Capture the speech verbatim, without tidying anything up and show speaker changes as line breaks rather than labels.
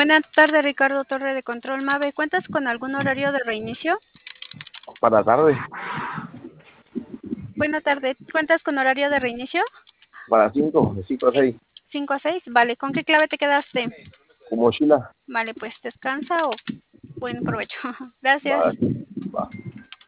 Buenas tardes, Ricardo Torre de Control Mave. ¿Cuentas con algún horario de reinicio?
Para tarde,
Buenas tardes. ¿Cuentas con horario de reinicio?
para cinco, de cinco a seis,
¿cinco a seis? Vale. ¿Con qué clave te quedaste?
con mochila.
Vale, pues descansa o buen provecho. Gracias.
Vale.